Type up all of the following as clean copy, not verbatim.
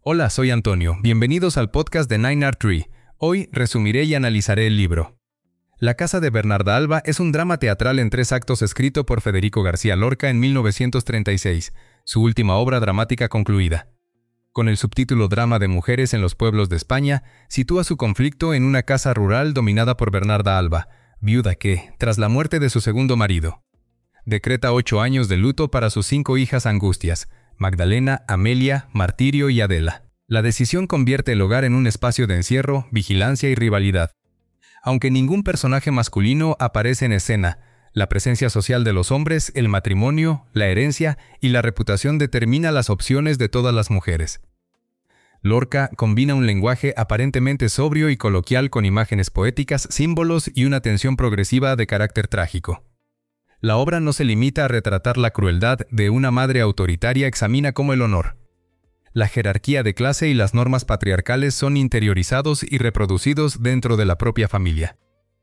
Hola, soy Antonio. Bienvenidos al podcast de 9art Tree. Hoy resumiré y analizaré el libro. La casa de Bernarda Alba es un drama teatral en 3 actos escrito por Federico García Lorca en 1936, su última obra dramática concluida. Con el subtítulo Drama de mujeres en los pueblos de España, sitúa su conflicto en una casa rural dominada por Bernarda Alba, viuda que, tras la muerte de su segundo marido, decreta 8 años de luto para sus 5 hijas angustias, Magdalena, Amelia, Martirio y Adela. La decisión convierte el hogar en un espacio de encierro, vigilancia y rivalidad. Aunque ningún personaje masculino aparece en escena, la presencia social de los hombres, el matrimonio, la herencia y la reputación determina las opciones de todas las mujeres. Lorca combina un lenguaje aparentemente sobrio y coloquial con imágenes poéticas, símbolos y una tensión progresiva de carácter trágico. La obra no se limita a retratar la crueldad de una madre autoritaria, examina cómo el honor, la jerarquía de clase y las normas patriarcales son interiorizados y reproducidos dentro de la propia familia.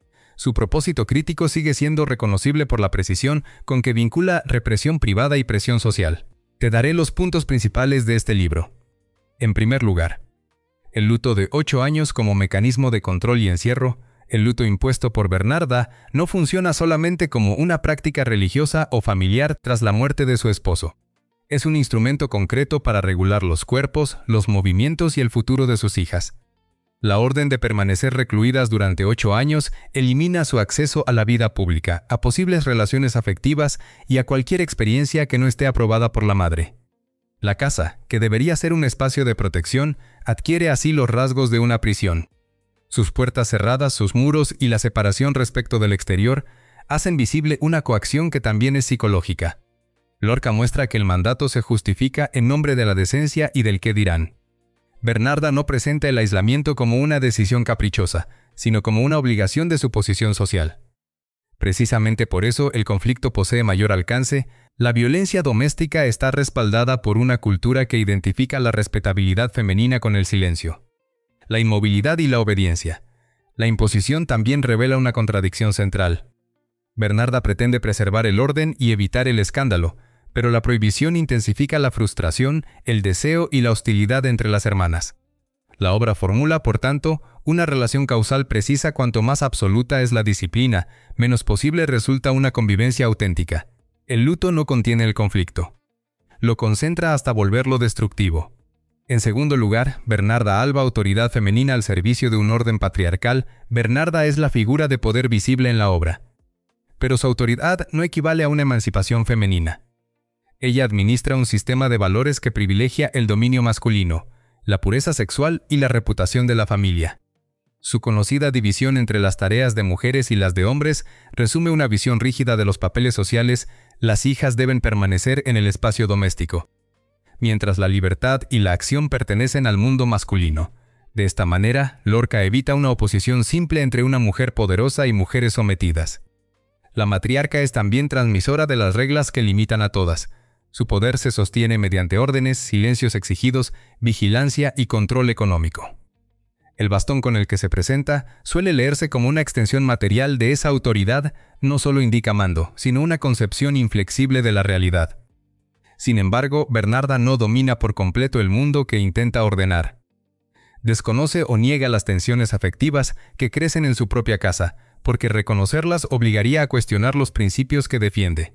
Su propósito crítico sigue siendo reconocible por la precisión con que vincula represión privada y presión social. Te daré los puntos principales de este libro. En primer lugar, el luto de 8 años como mecanismo de control y encierro. El luto impuesto por Bernarda no funciona solamente como una práctica religiosa o familiar tras la muerte de su esposo. Es un instrumento concreto para regular los cuerpos, los movimientos y el futuro de sus hijas. La orden de permanecer recluidas durante 8 años elimina su acceso a la vida pública, a posibles relaciones afectivas y a cualquier experiencia que no esté aprobada por la madre. La casa, que debería ser un espacio de protección, adquiere así los rasgos de una prisión. Sus puertas cerradas, sus muros y la separación respecto del exterior hacen visible una coacción que también es psicológica. Lorca muestra que el mandato se justifica en nombre de la decencia y del qué dirán. Bernarda no presenta el aislamiento como una decisión caprichosa, sino como una obligación de su posición social. Precisamente por eso el conflicto posee mayor alcance. La violencia doméstica está respaldada por una cultura que identifica la respetabilidad femenina con el silencio, la inmovilidad y la obediencia. La imposición también revela una contradicción central. Bernarda pretende preservar el orden y evitar el escándalo, pero la prohibición intensifica la frustración, el deseo y la hostilidad entre las hermanas. La obra formula, por tanto, una relación causal precisa. Cuanto más absoluta es la disciplina, menos posible resulta una convivencia auténtica. El luto no contiene el conflicto. Lo concentra hasta volverlo destructivo. En segundo lugar, Bernarda Alba, autoridad femenina al servicio de un orden patriarcal. Bernarda es la figura de poder visible en la obra. Pero su autoridad no equivale a una emancipación femenina. Ella administra un sistema de valores que privilegia el dominio masculino, la pureza sexual y la reputación de la familia. Su conocida división entre las tareas de mujeres y las de hombres resume una visión rígida de los papeles sociales. Las hijas deben permanecer en el espacio doméstico, mientras la libertad y la acción pertenecen al mundo masculino. De esta manera, Lorca evita una oposición simple entre una mujer poderosa y mujeres sometidas. La matriarca es también transmisora de las reglas que limitan a todas. Su poder se sostiene mediante órdenes, silencios exigidos, vigilancia y control económico. El bastón con el que se presenta suele leerse como una extensión material de esa autoridad. No solo indica mando, sino una concepción inflexible de la realidad. Sin embargo, Bernarda no domina por completo el mundo que intenta ordenar. Desconoce o niega las tensiones afectivas que crecen en su propia casa, porque reconocerlas obligaría a cuestionar los principios que defiende.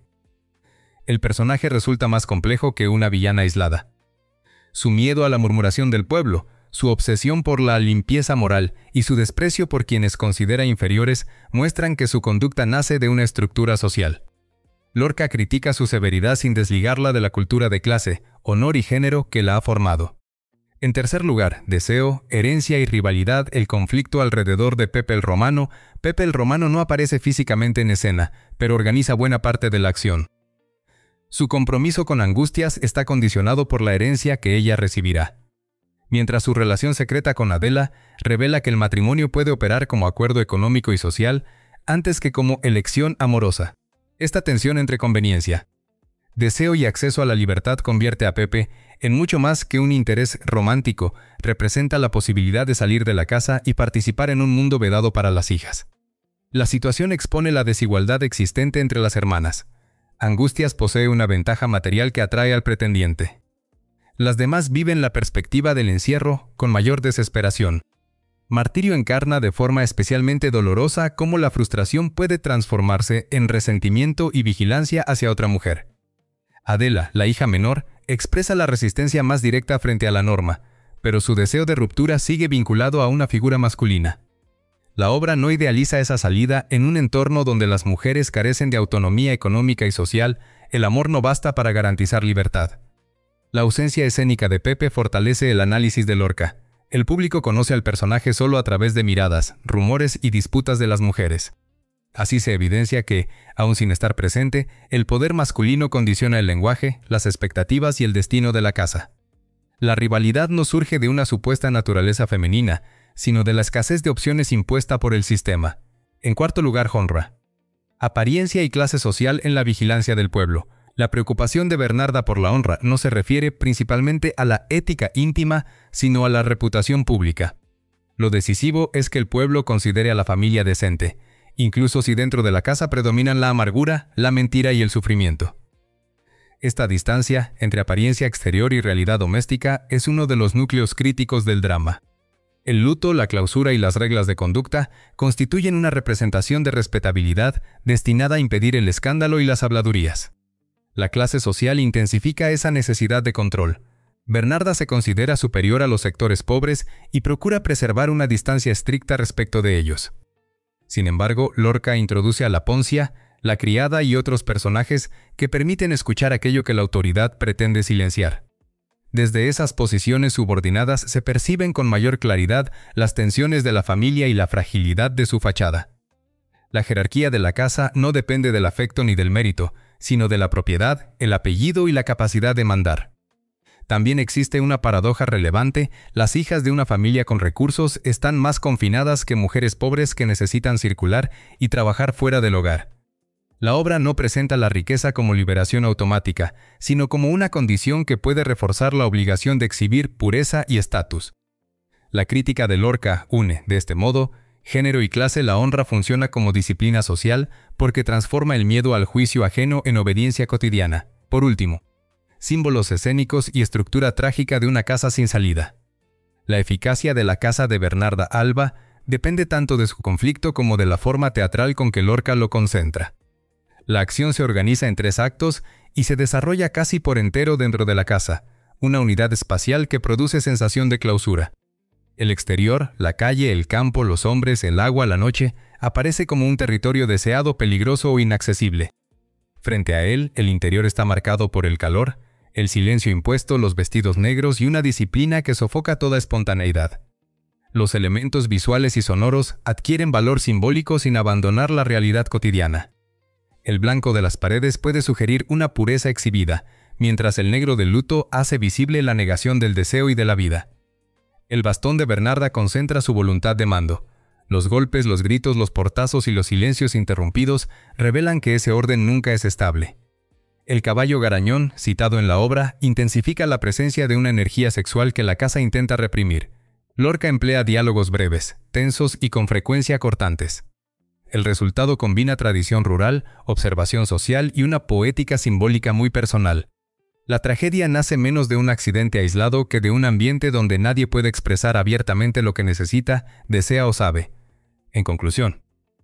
El personaje resulta más complejo que una villana aislada. Su miedo a la murmuración del pueblo, su obsesión por la limpieza moral y su desprecio por quienes considera inferiores muestran que su conducta nace de una estructura social. Lorca critica su severidad sin desligarla de la cultura de clase, honor y género que la ha formado. En tercer lugar, deseo, herencia y rivalidad. El conflicto alrededor de Pepe el Romano. Pepe el Romano no aparece físicamente en escena, pero organiza buena parte de la acción. Su compromiso con Angustias está condicionado por la herencia que ella recibirá. Mientras su relación secreta con Adela revela que el matrimonio puede operar como acuerdo económico y social antes que como elección amorosa. Esta tensión entre conveniencia, deseo y acceso a la libertad convierte a Pepe en mucho más que un interés romántico. Representa la posibilidad de salir de la casa y participar en un mundo vedado para las hijas. La situación expone la desigualdad existente entre las hermanas. Angustias posee una ventaja material que atrae al pretendiente. Las demás viven la perspectiva del encierro con mayor desesperación. Martirio encarna de forma especialmente dolorosa cómo la frustración puede transformarse en resentimiento y vigilancia hacia otra mujer. Adela, la hija menor, expresa la resistencia más directa frente a la norma, pero su deseo de ruptura sigue vinculado a una figura masculina. La obra no idealiza esa salida en un entorno donde las mujeres carecen de autonomía económica y social, el amor no basta para garantizar libertad. La ausencia escénica de Pepe fortalece el análisis de Lorca. El público conoce al personaje solo a través de miradas, rumores y disputas de las mujeres. Así se evidencia que, aun sin estar presente, el poder masculino condiciona el lenguaje, las expectativas y el destino de la casa. La rivalidad no surge de una supuesta naturaleza femenina, sino de la escasez de opciones impuesta por el sistema. En cuarto lugar, honra. Apariencia y clase social en la vigilancia del pueblo. La preocupación de Bernarda por la honra no se refiere principalmente a la ética íntima, sino a la reputación pública. Lo decisivo es que el pueblo considere a la familia decente, incluso si dentro de la casa predominan la amargura, la mentira y el sufrimiento. Esta distancia entre apariencia exterior y realidad doméstica es uno de los núcleos críticos del drama. El luto, la clausura y las reglas de conducta constituyen una representación de respetabilidad destinada a impedir el escándalo y las habladurías. La clase social intensifica esa necesidad de control. Bernarda se considera superior a los sectores pobres y procura preservar una distancia estricta respecto de ellos. Sin embargo, Lorca introduce a la Poncia, la criada y otros personajes que permiten escuchar aquello que la autoridad pretende silenciar. Desde esas posiciones subordinadas se perciben con mayor claridad las tensiones de la familia y la fragilidad de su fachada. La jerarquía de la casa no depende del afecto ni del mérito, sino de la propiedad, el apellido y la capacidad de mandar. También existe una paradoja relevante: las hijas de una familia con recursos están más confinadas que mujeres pobres que necesitan circular y trabajar fuera del hogar. La obra no presenta la riqueza como liberación automática, sino como una condición que puede reforzar la obligación de exhibir pureza y estatus. La crítica de Lorca une, de este modo, género y clase. La honra funciona como disciplina social porque transforma el miedo al juicio ajeno en obediencia cotidiana. Por último, símbolos escénicos y estructura trágica de una casa sin salida. La eficacia de la casa de Bernarda Alba depende tanto de su conflicto como de la forma teatral con que Lorca lo concentra. La acción se organiza en 3 actos y se desarrolla casi por entero dentro de la casa, una unidad espacial que produce sensación de clausura. El exterior, la calle, el campo, los hombres, el agua, la noche, aparece como un territorio deseado, peligroso o inaccesible. Frente a él, el interior está marcado por el calor, el silencio impuesto, los vestidos negros y una disciplina que sofoca toda espontaneidad. Los elementos visuales y sonoros adquieren valor simbólico sin abandonar la realidad cotidiana. El blanco de las paredes puede sugerir una pureza exhibida, mientras el negro del luto hace visible la negación del deseo y de la vida. El bastón de Bernarda concentra su voluntad de mando. Los golpes, los gritos, los portazos y los silencios interrumpidos revelan que ese orden nunca es estable. El caballo garañón, citado en la obra, intensifica la presencia de una energía sexual que la casa intenta reprimir. Lorca emplea diálogos breves, tensos y con frecuencia cortantes. El resultado combina tradición rural, observación social y una poética simbólica muy personal. La tragedia nace menos de un accidente aislado que de un ambiente donde nadie puede expresar abiertamente lo que necesita, desea o sabe. En conclusión,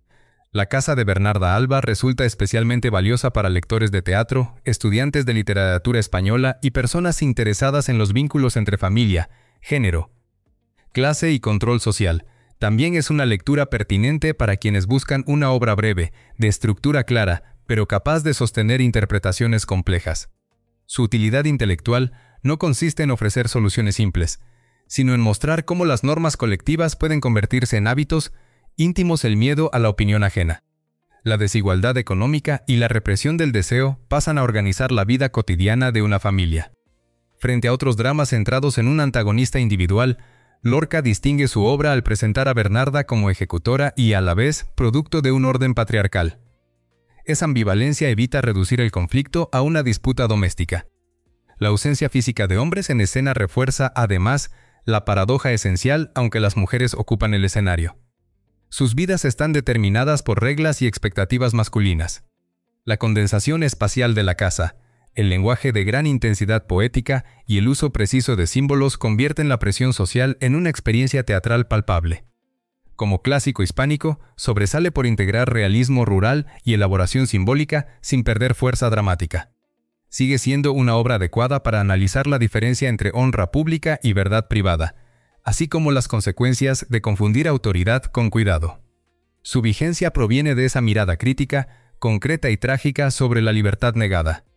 la casa de Bernarda Alba resulta especialmente valiosa para lectores de teatro, estudiantes de literatura española y personas interesadas en los vínculos entre familia, género, clase y control social. También es una lectura pertinente para quienes buscan una obra breve, de estructura clara, pero capaz de sostener interpretaciones complejas. Su utilidad intelectual no consiste en ofrecer soluciones simples, sino en mostrar cómo las normas colectivas pueden convertirse en hábitos íntimos. El miedo a la opinión ajena, la desigualdad económica y la represión del deseo pasan a organizar la vida cotidiana de una familia. Frente a otros dramas centrados en un antagonista individual, Lorca distingue su obra al presentar a Bernarda como ejecutora y, a la vez, producto de un orden patriarcal. Esa ambivalencia evita reducir el conflicto a una disputa doméstica. La ausencia física de hombres en escena refuerza, además, la paradoja esencial, aunque las mujeres ocupan el escenario. Sus vidas están determinadas por reglas y expectativas masculinas. La condensación espacial de la casa, El lenguaje de gran intensidad poética y el uso preciso de símbolos convierten la presión social en una experiencia teatral palpable. Como clásico hispánico, sobresale por integrar realismo rural y elaboración simbólica sin perder fuerza dramática. Sigue siendo una obra adecuada para analizar la diferencia entre honra pública y verdad privada, así como las consecuencias de confundir autoridad con cuidado. Su vigencia proviene de esa mirada crítica, concreta y trágica sobre la libertad negada.